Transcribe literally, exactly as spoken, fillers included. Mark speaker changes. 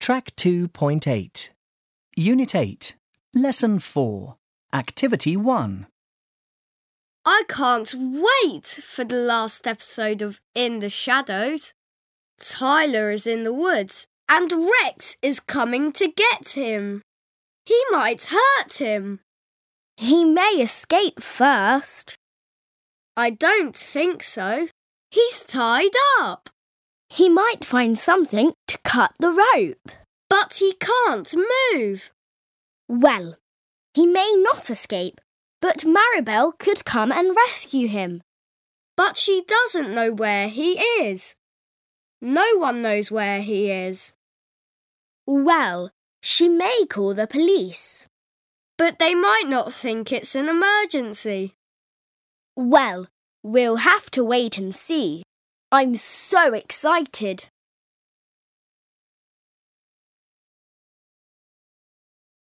Speaker 1: Track two point eight. Unit eight. Lesson four. Activity one.
Speaker 2: I can't wait for the last episode of In the Shadows. Tyler is in the woods and Rex is coming to get him. He might hurt him.
Speaker 3: He may escape first.
Speaker 2: I don't think so. He's tied up.
Speaker 3: He might find something to cut the rope.
Speaker 2: But he can't move.
Speaker 3: Well, he may not escape, but Maribel could come and rescue him.
Speaker 2: But she doesn't know where he is. No one knows where he is.
Speaker 3: Well, she may call the police.
Speaker 2: But they might not think it's an emergency.
Speaker 3: Well, we'll have to wait and see. I'm so excited.